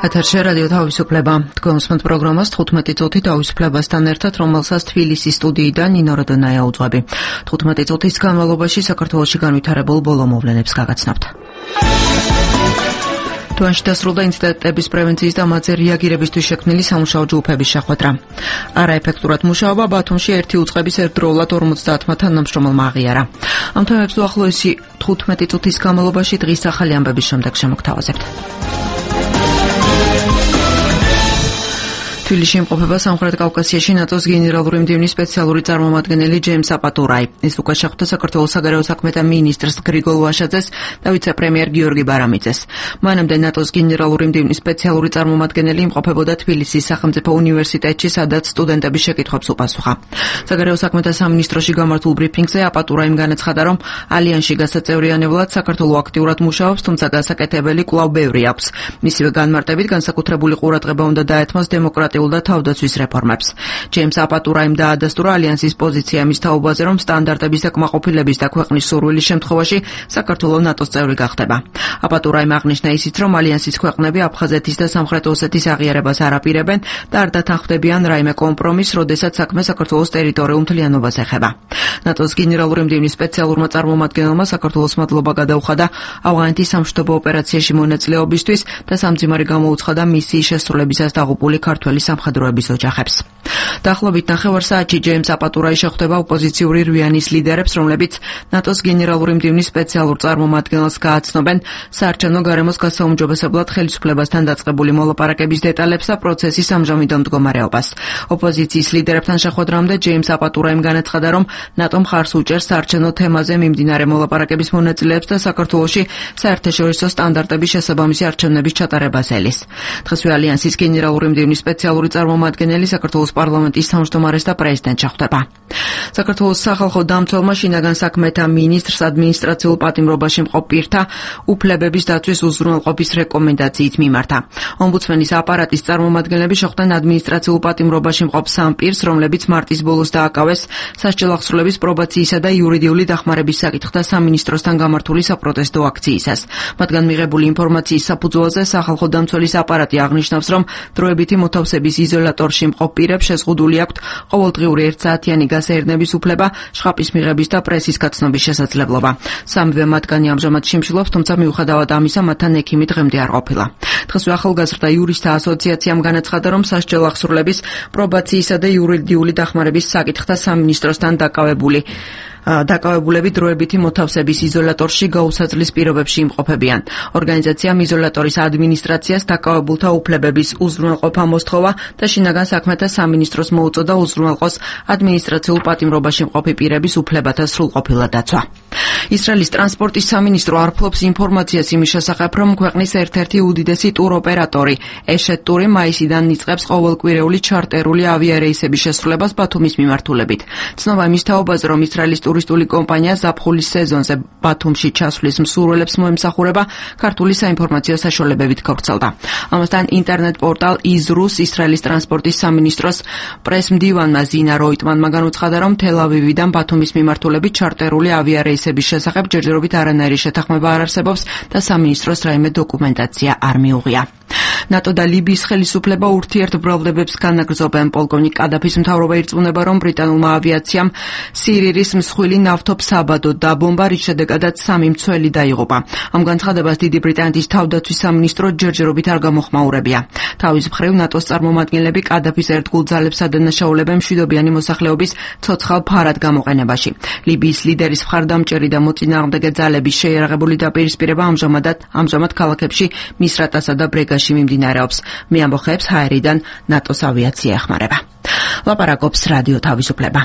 ეთერში რადიო თავისუფლება. თქვენ უსმენთ პროგრამას 15 წუთი თავისუფლებასთან ერთად, რომელსაც თბილისის სტუდიიდან ნინო როდონაია უძღვები. 15 წუთის განმავლობაში საქართველოში განვითარებულ ბოლო მოვლენებს გაგაცნობთ. თვანში დასრულდა ინციდენტების პრევენციის და მათზე რეაგირებისთვის შექმნილი სამუშაო ჯგუფების შეხვედრა. არაეფექტურად მუშაობა ბათუმში ერთი უწყების ერთდროულად 50 თანამშრომელმა აღიარა. ამ თემებს უახლოესი 15 წუთის განმავლობაში დღის ახალი ამბების შემდეგ შემოგთავაზებთ. თბილისში იმყოფება სამხრეთ კავკასიაში ნატოს გენერალური მდივნის სპეციალური წარმომადგენელი ჯეიმს აპატურაი. ის უკვე შეხვდა საქართველოს საგარეო საქმეთა მინისტრს გრიგოლ ვაშაძეს და ვიცე-პრემიერ გიორგი ბარამიძეს. მანამდე ნატოს გენერალური მდივნის სპეციალური წარმომადგენელი იმყოფებოდა თბილისის სახელმწიფო უნივერსიტეტში, სადაც სტუდენტების შეკითხვებს უპასუხა. საგარეო საქმეთა სამინისტროში გამართულ ბრიფინგზე აპატურაიმ განაცხადა, რომ ალიანსში გასაწევრიანებლად საქართველო აქტიურად მუშაობს, თუმცა გასაკეთებელი კვლავ ბევრი აქვს. მისივე განმარტებით განსაკუთრებული ყურადღება უნდა დაეთმოს დემოკრატიულ და თავდაცვის რეფორმებს. ჯეიმს აპატურაიმ დაადასტურა ალიანსის პოზიცია მის თაობაზე, რომ სტანდარტების და კმაყოფილების და ქვეყნის სურვილის შემთხვევაში საქართველო ნატოს წევრი გახდება. აპატურაიმ აღნიშნა ისიც, რომ ალიანსის ქვეყნები აფხაზეთის და სამხრეთ ოსეთის აღიარებას არ აპირებენ და არ დათანხმდებიან რაიმე კომპრომისს, როდესაც საქმე საქართველოს ტერიტორიულ მთლიანობას ეხება. ნატოს გენერალური მდივნის სპეციალურმა წარმომადგენელმა საქართველოს მადლობა გადაუხადა ავღანეთის სამშვიდობო ოპერაციაში მონაწილეობისთვის და სამძიმარი გამოუცხადა მისიის შესრულებისას დაღუპული ქართველი სამხედროების ოჯახებს. დაახლოებით ნახევარ საათში ჯეიმს აპატურაი შეხვდება ოპოზიციური რვიანის ლიდერებს, რომლებიც ნატოს გენერალური მდივნის სპეციალურ წარმომადგენელს გააცნობენ საარჩევნო გარემოს გასაუმჯობესებლად ხელისუფლებასთან დაწყებული მოლაპარაკების დეტალებს და პროცესის ამჟამინდელ მდგომარეობას. ოპოზიციის ლიდერებთან შეხვედრამდე ჯეიმს აპატურაიმ განაცხადა, რომ ნატო მხარს უჭერს საარჩევნო თემაზე მიმდინარე მოლაპარაკების მონაწილეებს და საქართველოში საერთაშორისო სტანდარტების შესაბამისი არჩევნების ჩატარებას ელის. დღესვე ალიანსის გენერალური მდივნის სპეციალური წარმომადგენელი საქართველოს პარლამენტის თავმჯდომარეს და პრეზიდენტს შეხვდება. საქართველოს სახალხო დამცველმა შინაგან საქმეთა მინისტრს ადმინისტრაციულ პატიმრობაში მყოფ პირთა უფლებების დაცვის უზრუნველყოფის რეკომენდაციით მიმართა. ომბუდსმენის აპარატის წარმომადგენლები შეხვდნენ ადმინისტრაციულ პატიმრობაში მყოფ სამ პირს, რომლებიც მარტის ბოლოს დააკავეს სასჯელახსრულების პრობაციისა და იურიდიული დახმარების საკითხთა სამინისტროსთან გამართული საპროტესტო აქციისას. მათგან მიღებული ინფორმაციის საფუძველზე სახალხო დამცველის აპარატი აღნიშნავს, რომ დროებითი მოთავსების იზოლატორში მყოფ პირებს შეზღუდული აქვთ ყოველდღიური 1 საათიანი გასეირნების უფლება, შხაპის მიღების და პრესის გაცნობის შესაძლებლობა. სამივე მათგანი ამჟამად შიმშილობს, თუმცა მიუხედავად ამისა, მათთან ექიმი დღემდე არ ყოფილა. დღესვე ახალგაზრდა იურისტთა ასოციაციამ განაცხადა, რომ სასჯელახსრულების, პრობაციისა და იურიდიული დახმარების საკითხთა სამინისტროსთან დაკავებულები დროებითი მოთავსების იზოლატორში გაუსაძლის პირობებში იმყოფებიან. ორგანიზაციამ იზოლატორის ადმინისტრაციას დაკავებულთა უფლებების უზრუნველყოფა მოსთხოვა და შინაგან საქმეთა სამინისტროს მოუწოდა უზრუნველყოს ადმინისტრაციულ პატიმრობაში მყოფი პირების უფლებათა სრულყოფილა დაცვა. ისრაელის ტრანსპორტის სამინისტრო არ ფლობს ინფორმაციას იმის შესახებ, რომ ქვეყნის ერთ-ერთი უდიდესი ტუროპერატორი ეშეთ ტური მაისიდან იწყებს ყოველკვირეული ჩარტერული ავიარეისების შესრულებას ბათუმის მიმართულებით. ცნობა იმის თაობაზე, რომ ისრაელის ტურისტული კომპანია ზაფხულის სეზონზე ბათუმში ჩასვლის მსურველებს მოემსახურება, ქართული საინფორმაციო საშუალებებით გავრცელდა. ამასთან ინტერნეტ პორტალ იზრუს ისრაელის ტრანსპორტის სამინისტროს პრესმდივანმა ზინა როიტმანმა განუცხადა, რომ თელ-ავივიდან ბათუმის მიმართულებით ჩარტერული ავიარეისების შესახებ ჯერჯერობით არანაირი შეთანხმება არ არსებობს და სამინისტროს რაიმე დოკუმენტაცია არ მიუღია. ნატო და ლიბიის ხელისუფლება ურთიერთბრალდებებს განაგრძობენ. პოლკოვნიკ კადაფის მთავრობა ირწმუნება, რომ ბრიტანულმა ავიაციამ სირიის მსხვილი ნავთობსაბადო დაბომბა, რის შედეგადაც 3 მცველი დაიღუპა. ამ განცხადებას დიდი ბრიტანეთის თავდაცვის სამინისტრო ჯერჯერობით არ გამოხმაურებია. თავის მხრივ ნატოს წარმომადგენლები კადაფის ერთგულ ძალებს ადანაშაულებენ მშვიდობიანი მოსახლეობის ცოცხალ ფარად გამოყენებაში. ლიბიის ლიდერის მხარდამჭერი და მოწინააღმდეგე ძალების შეიარაღებული დაპირისპირება ამჟამად ქალაქებში მისრატასა და ბრეგაში მიმდინარეობს. მე ამბოხებს ჰაერიდან ნატოს ავიაცია ეხმარება. ლაპარაკობს რადიო თავისუფლება.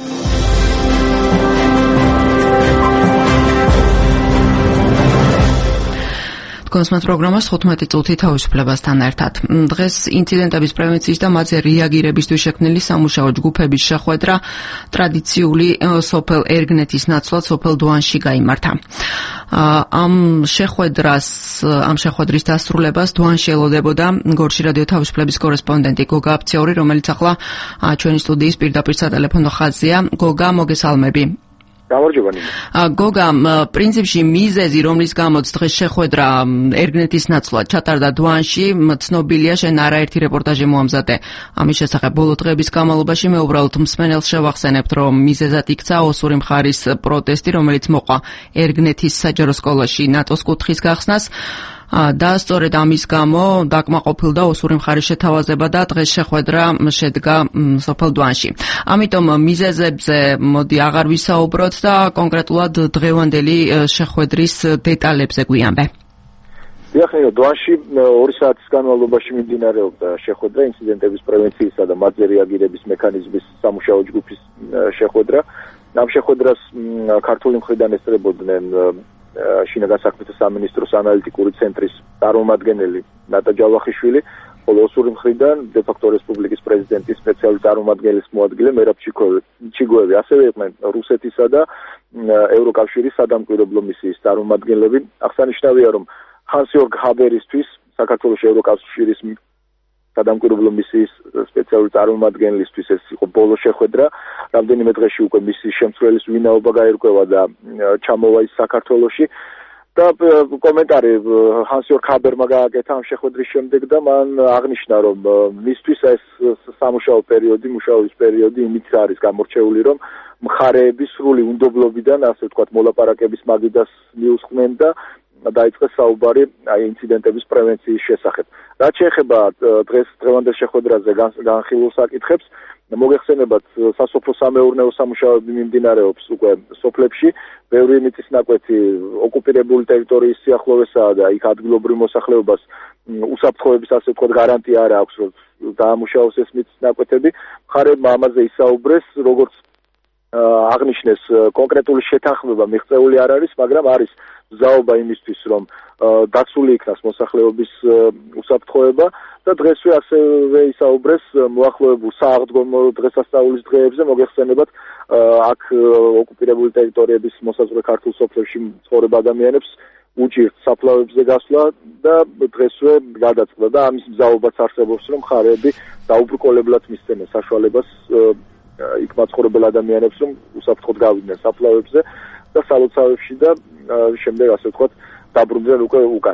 კონსმათ პროგრამას 15 წუთი თავისუფლებასთან ერთად. დღეს ინციდენტების პრევენციის და მათზე რეაგირებისთვის შექმნილი სამუშაო ჯგუფების შეხვედრა ტრადიციული სოფელ ერგნეთის ნაცვლად სოფელ დვანში გაიმართა. ამ შეხვედრის დასრულებას დვანში ელოდებოდა გორში რადიო თავისუფლების კორესპონდენტი გოგა აფციური, რომელიც ახლა ჩვენი სტუდიის პირდაპირ სატელეფონო ხაზია. გოგა, მოგესალმები. გამარჯობა ნინო. გოგა, პრინციპში მიზეზი, რომლის გამოც დღეს შეხვედრა ერგნეთის ნაცვლად ჩატარდა დვანში, ცნობილია, შენ არაერთი რეპორტაჟი მოამზადე ამის შესახებ. ბოლო დღეების განმავლობაში მე უბრალოდ მსმენელს შევახსენებთ, რომ მიზეზად იქცა ოსური მხარის პროტესტი, რომელიც მოყვა ერგნეთის საჯარო სკოლაში ნატოს კუთხის გახსნას. და სწორედ ამის გამო დაკმაყოფილდა ოსური მხარის შეთავაზება და დღეს შეხვედრა შედგა სოფელ დვანში. ამიტომ მიზეზებზე მოდი აღარ ვისაუბროთ და კონკრეტულად დღევანდელი შეხვედრის დეტალებზე გვიანბე. დიახ, დვანში 2 საათის განმავლობაში მიმდინარეობდა შეხვედრა ინციდენტების პრევენციისა და მათზე რეაგირების მექანიზმის სამუშაო ჯგუფის შეხვედრა. ამ შეხვედრას ქართული მხრიდან ესწრებოდნენ შინაგან საქმეთა სამინისტროს ანალიტიკური ცენტრის წარმომადგენელი ნატა ჯავახიშვილი, ხოლო ოსური მხრიდან დე-ფაქტო რესპუბლიკის პრეზიდენტის სპეციალური წარმომადგენლის მოადგილე მერაბ ჩიგოევი. ასევე იყვნენ რუსეთისა და ევროკავშირის სადამკვირვებლო მისიის წარმომადგენლები. აღსანიშნავია, რომ ჰანს-იორგ ჰაბერისთვის, საქართველოს ევროკავშირის სადამკვირვებლო მისიის სპეციალური წარმომადგენლისთვის ეს იყო ბოლო შეხვედრა. რამდენიმე დღეში უკვე მისიის შემცვლელის ვინაობა გაირკვევა და ჩამოვა ის საქართველოში. და კომენტარი ჰანს-იორგ ჰაბერმა გააკეთა ამ შეხვედრის შემდეგ და მან აღნიშნა, რომ მისთვის ეს სამუშაო პერიოდი, მუშაობის პერიოდი იმით არის გამორჩეული, რომ მხარეების სრული უნდობლობიდან, ასე ვთქვათ, მოლაპარაკების მაგიდას მიუსხნენ და დაიწყეს საუბარი ინციდენტების პრევენციის შესახებ. რაც შეეხება დღევანდელ შეხვედრაზე განხილულ საკითხებს, მოგეხსენებათ, სასოფლო-სამეურნეო სამუშაოები მიმდინარეობს უკვე სოფლებში, ბევრი მიწისნაკვეთი ოკუპირებული ტერიტორიის სიახლოვესაა და იქ ადგილობრივ მოსახლეობას უსაფრთხოების, ასე ვთქვათ, გარანტია არ აქვს, რომ დაამუშავოს ეს მიწისნაკვეთები. მხარეებმა ამაზე ისაუბრეს, როგორც აღნიშნეს, კონკრეტული შეთანხმება მიღწეული არ არის, მაგრამ არის ზაობა იმისთვის, რომ დაცული იქნას მოსახლეობის უსაფრთხოება და დღესვე ასევე ისაუბრეს მოახლოებულ სააღდგომო დღესასწაულის დღეებზე. მოგეხსენებათ, აქ ოკუპირებული ტერიტორიების მოსაზღვრე ქართულ სოფლებში მცხოვრებ ადამიანებს უჭირთ საფლავებზე გასვლა და დღესვე გადაწყდა და ამის მზაობაც არსებობს, რომ მხარეები დაუბრკოლებლად მისცემენ საშუალებას იქ მაცხოვრებელ ადამიანებს, რომ უსაფრთხოდ გავიდნენ საფლავებზე და სალოცავებში და შემდეგ, ასე ვთქვათ, დაბრუნდნენ უკვე უკან.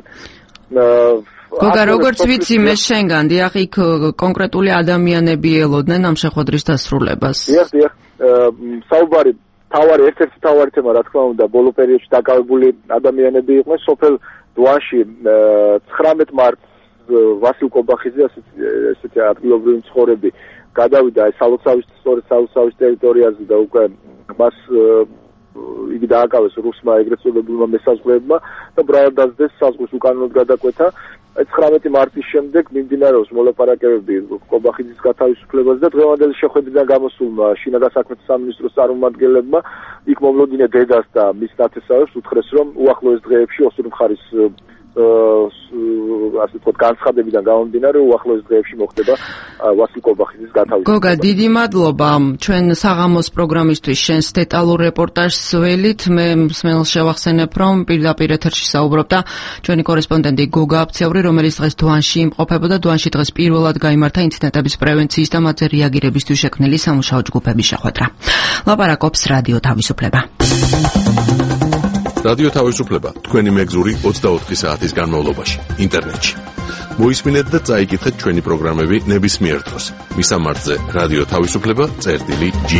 გოგა, როგორც ვიცი, მე შენგან, დიახ, იქ კონკრეტული ადამიანები ელოდნენ ამ შეხვედრის დასრულებას. დიახ, საუბარი ერთ-ერთი თავარი თემა, რა თქმა უნდა, ბოლო პერიოდში დაკავებული ადამიანები იყვნენ. სოფელ დვანში 19 მარტს ვასილ კობახიძე, ესეთი ადგილობრივი მცხოვრები, გადავიდა სალოცავის ტერიტორიაზე და უკვე მას იგი დააკავეს რუსმა ეგრეთ წოდებულმა მესაზღვრეებმა და ბრალდაზდეს საზღვრის უკანონოდ გადაკვეთა. 19 მარტის შემდეგ მიმდინარეობს მოლაპარაკებები კობახიძის გათავისუფლებაზე და დღევანდელი შეხვედრიდან გამოსულმა შინაგან საქმეთა სამინისტროს წარმომადგენლებმა იქ მომლოდინე დედას და მის ნათესავებს უთხრეს, რომ უახლოეს დღეებში ოსური მხარის ასე ვთქვათ, განცხადებიდან გამომდინარე უახლოეს დღეებში მოხდება ვასილ კობახიძის გათავისუფლება. გოგა, დიდი მადლობა ჩვენ საღამოს პროგრამისთვის შენს დეტალურ რეპორტაჟს ველით. მე მსმენელს შევახსენებ, რომ პირდაპირ ეთერში საუბრობდა ჩვენი კორესპონდენტი გოგა აფციური, რომელიც დღეს დვანში იმყოფებოდა. დვანში დღეს პირველად გაიმართა ინციდენტების პრევენციის და მათზე რეაგირებისთვის შექმნილი სამუშაო ჯგუფების შეხვედრა. ლაპარაკობს რადიო თავისუფლება. რადიო თავისუფლება თქვენი მეგზური 24 საათის განმავლობაში ინტერნეტში. მოისმინეთ და წაიკითხეთ ჩვენი პროგრამები ნებისმიერ დროს. მისამართზე რადიო თავისუფლება.ge.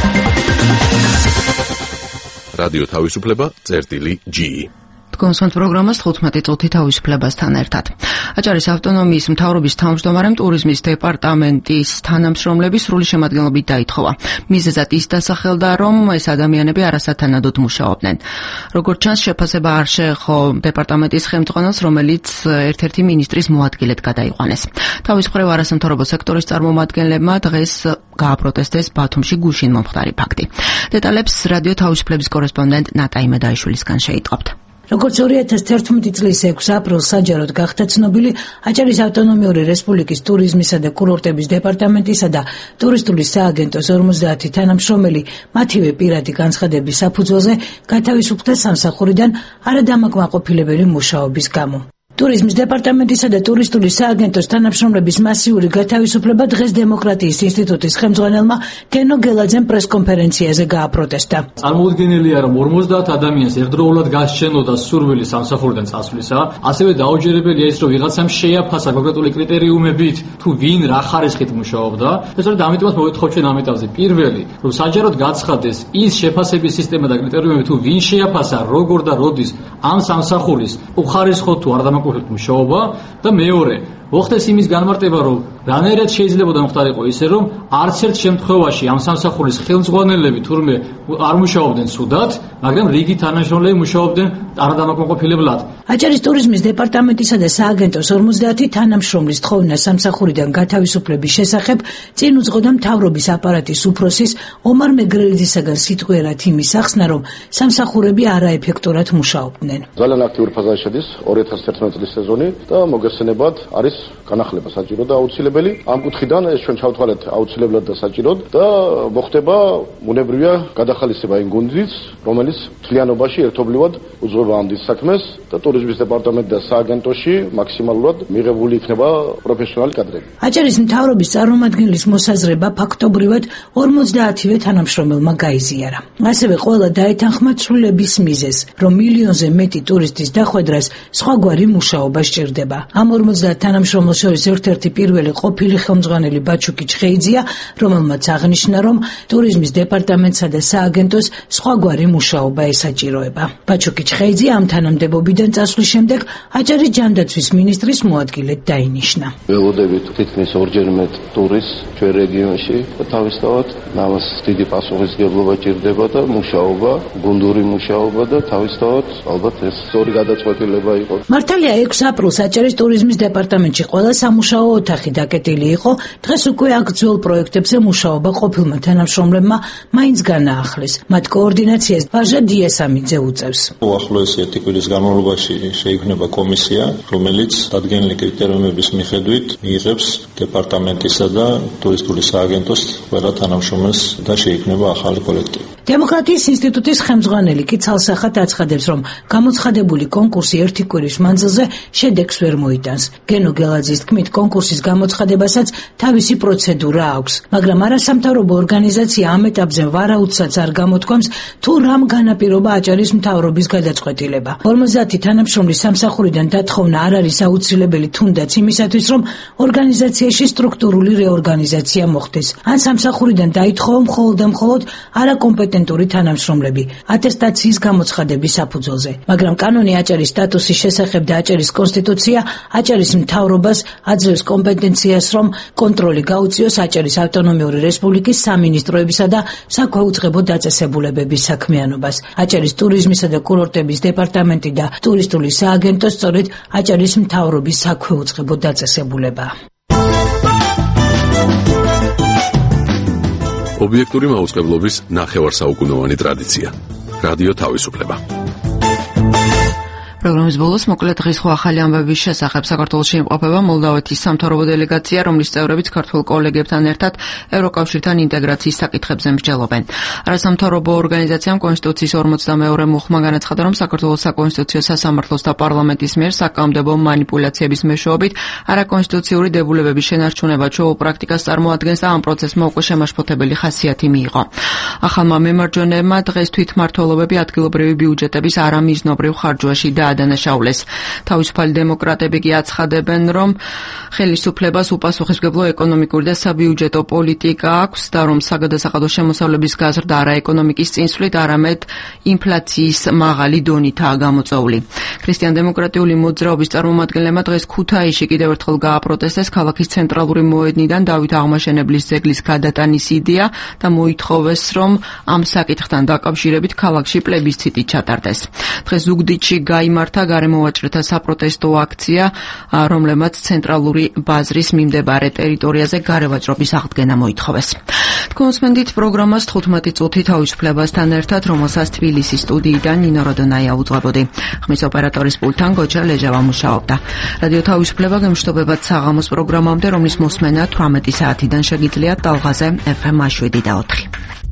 რადიო თავისუფლება.ge. კონსონტ პროგრამას 15 წუთი თავისუფლებასთან ერთად. აჭარის ავტონომიის მთავრობის თავმჯდომარემ ტურიზმის დეპარტამენტის თანამშრომლები სრული შემადგენლობით დაითხოვა. მიზეზად ის დასახელდა, რომ ეს ადამიანები არასათანადოდ მუშაობდნენ. როგორც ჩანს, შეფასება არ შეეხო დეპარტამენტის ხელმძღვანელს, რომელიც ერთ-ერთი მინისტრის მოადგილედ გადაიყვანეს. თავის მხრივ არასამთავრობო სექტორის წარმომადგენლებმა დღეს გააპროტესტეს ბათუმში გუშინ მომხდარი ფაქტი. დეტალებს რადიო თავისუფლების კორესპონდენტ ნატა იმედაიშვილისგან შეიტყობთ. როგორც 2011 წლის 6 აპრილს საჯაროდ გახდა ცნობილი აჭარის ავტონომიური რესპუბლიკის ტურიზმისა და კურორტების დეპარტამენტისა და ტურისტული სააგენტოს 50 თანამშრომელი მათივე პირადი განცხადების საფუძველზე გათავისუფლეს სამსახურიდან არადამაკმაყოფილებელი მუშაობის გამო. ტურიზმის დეპარტამენტისა და ტურისტული სააგენტოს თანამშრომლების მასიური გათავისუფლება დღეს დემოკრატიის ინსტიტუტის ხელმძღვანელმა გენო გელაძემ პრესკონფერენციაზე გააპროტესტა. წარმოუდგენელია, რომ 50 ადამიანს ერთდროულად გასჩენოდა სურვილი სამსახურიდან წასვლისა, ასევე დაუჯერებელია ის, რომ ვიღაცამ შეაფასა კონკრეტული კრიტერიუმებით, თუ ვინ რა ხარისხით მუშაობდა. ესწორედ ამიტომაც მოვეთხოვ ჩვენ ამ ეტაპზე პირველი, რომ საჯაროდ გაცხადდეს ის შეფასების სისტემა და კრიტერიუმები, თუ ვინ შეაფასა, როგორ და როდის ამ სამსახურის უხარისხო თუ არ დამაკმაყოფილებელ მუშაობა და მეორე მოხდეს იმის განმარტება, რომ რანაირად შეიძლება მომხდარიყო ისე, რომ არც ერთ შემთხვევაში ამ სამსახურის ხელმძღვანელები თურმე არ მუშაობდნენ ცუდად, მაგრამ რიგი თანამშრომლები მუშაობდნენ არადამაკმაყოფილებლად. აჭარის ტურიზმის დეპარტამენტისა და სააგენტოს 50 თანამშრომლის თხოვნა სამსახურიდან გათავისუფლების შესახებ წინ უძღოდა მთავრობის აპარატის უფროსის ომარ მეგრელიძისაგან სიტყვიერად იმის ახსნა, რომ სამსახურები არაეფექტურად მუშაობდნენ. ძალიან აქტიური ფაზაში შედის 2011 წლის სეზონი და მოგესწრებათ არის განახლება საჭირო და აუცილებელი. ამ კუთხიდან ეს ჩვენ ჩავთვალეთ აუცილებლად და საჭიროდ და მოხდება უნებრივია გადახალისება იმ გუნდის, რომელიც მთლიანობაში ერთობლივად უძღვება ამ დის საქმეს და ტურიზმის დეპარტამენტი და სააგენტოში მაქსიმალურად მიღებული იქნება პროფესიონალი კადრები. აჭარის მთავრობის წარმომადგენლის მოსაზრება ფაქტობრივად 50-ვე თანამშრომელმა გაიზიარა. ასევე ყველა დაეთანხმა ცვლილების მიზეზს, რომ მილიონზე მეტი ტურისტის დახვედრას სხვაგვარი მუშაობა სჭირდება. ამ 50 თანამშრომელს შორის ერთ-ერთი პირველი ყოფილი ხელმძღვანელი ბაჩუკი ჩხეიძია, რომელმაც აღნიშნა, რომ ტურიზმის დეპარტამენტსა და სააგენტოს სხვაგვარი მუშაობა ესაჭიროება. ბაჩუკი ჩხეიძია ამ თანამდებობიდან წასვლის შემდეგ აჭარის ჯანდაცვის მინისტრის მოადგილედ დაინიშნა. ველოდებით თითქმის 2-ჯერ მეტ ტურისტს ჩვენ რეგიონში და თავისთავად ამას დიდი პასუხისმგებლობა ჭირდება და მუშაობა, გუნდური მუშაობა და თავისთავად ალბათ ეს სწორი გადაწყვეტილება იყო. მართალია 6 აპრილს აჭარის ტურიზმის დეპარტამენტში ყველა სამუშაო ოთახი დაკეტილი იყო. დღეს უკვე აქ ძველ პროექტებზე მუშაობა ყოფილმა თანამშრომლებმა მაინც განაახლეს. მათ კოორდინაციას ვაჟა დიასამიძე უწევს. უახლოესი 1 კვირის განმავლობაში შეიქმნება კომისია, რომელიც დადგენილი კრიტერიუმების მიხედვით მიიღებს დეპარტამენტისა და ტურისტული სააგენტოს ყველა თანამშრომელს და შეიქმნება ახალი კოლექტივი. დემოკრატიის ინსტიტუტის ხელმძღვანელი კი ცალსახად აცხადებს, რომ გამოცხადებული კონკურსი 1 კვირის მანძილზე შედეგს ვერ მოიტანს. გენო გელაძის თქმით, კონკურსის გამოცხადებასაც თავისი პროცედურა აქვს, მაგრამ არასამთავრობო ორგანიზაცია ამ ეტაპზე ვარაუდსაც არ გამოთქვამს, თუ რამ განაპირობა აჭარის მთავრობის გადაწყვეტილება. 50 თანამშრომლის სამსახურიდან დათხოვნა არ არის აუცილებელი თუნდაც იმისათვის, რომ ორგანიზაციაში სტრუქტურული რეორგანიზაცია მოხდეს. ან სამსახურიდან დაითხოვა მხოლოდ და მხოლოდ არაკომპეტენტური თანამშრომლები ატესტაციის გამოცხადების საფუძველზე. მაგრამ კანონი აჭარის სტატუსის შესახებ და აჭარის კონსტიტუცია აჭარის მთავრობას აძლევს კომპეტენციას, რომ კონტროლი გაუწიოს აჭარის ავტონომიური რესპუბლიკის სამინისტროებისა და საქვეუწყებო დაწესებულებების საქმიანობას. აჭარის ტურიზმისა და კურორტების დეპარტამენტი და ტურისტული სააგენტო სწორედ აჭარის მთავრობის საქვეუწყებო დაწესებულებაა. ობიექტური მაუწყებლობის ნახევარსაუკუნოვანი ტრადიცია. რადიო თავისუფლება. პროგრამის ბოლოს მოკლედ დღის ხო ახალი ამბების შესახებ საქართველოში იმყოფება მოლდავეთის სამთავრობო დელეგაცია, რომლის წევრებიც ქართულ კოლეგებთან ერთად ევროკავშირთან ინტეგრაციის საკითხებზე მსჯელობენ. არასამთავრობო ორგანიზაციამ კონსტიტუციის 42 მუხმა განაცხადა, რომ საქართველოს საკონსტიტუციო სასამართლოს და პარლამენტის მიერ საკანონმდებლო манипуляციების მეშვეობით არაკონსტიტუციური დებულებების შენარჩუნება ჩვეულ პრაქტიკას წარმოადგენს და ამ პროცესმა უკვე შემაშფოთებელი ხასიათი მიიღო. ახალმა მემარჯვენეებმა დღეს თვითმმართველობები ადგილობრივი ბიუჯეტების არამიზნობრივ ხარჯვაში დაადანაშაულეს. თავისუფალი დემოკრატები კი აცხადებენ, რომ ხელისუფლებას უპასუხისმგებლო ეკონომიკური და საბიუჯეტო პოლიტიკა აქვს და რომ საგადასახადო შემოსავლების გაზრდა არა ეკონომიკის წინსვლით, არამედ ინფლაციის მაღალი დონითაა გამოწვეული. ქრისტიან-დემოკრატიული მოძრაობის წარმომადგენლებმა დღეს ქუთაისში კიდევ ერთხელ გააპროტესტეს ქალაქის ცენტრალური მოედნიდან დავით აღმაშენებლის ძეგლის გადატანის იდეა და მოითხოვეს, რომ ამ საკითხთან დაკავშირებით ქალაქში პლებისციტი ჩატარდეს. დღეს ზუგდიდში გაიმართა გარემოვაჭრეთა საპროტესტო აქცია, რომლებმაც ცენტრალური ბაზრის მიმდებარე ტერიტორიაზე გარევაჭრობის აღდგენა მოითხოვეს. თქვენსმენდით პროგრამას 15 წუთი თავისუფლებასთან ერთად, რომელსაც თბილისის სტუდიიდან ნინო როდონაია უძღვებოდი. ხმის ოპერატორის პულტთან გოჩა ლეჟავა მუშაობდა. რადიო თავისუფლება გემშვიდობებად საღამოს პროგრამამდე, რომლის მოსმენა 18 საათიდან შეგიძლიათ ტალღაზე FM 7 და 4.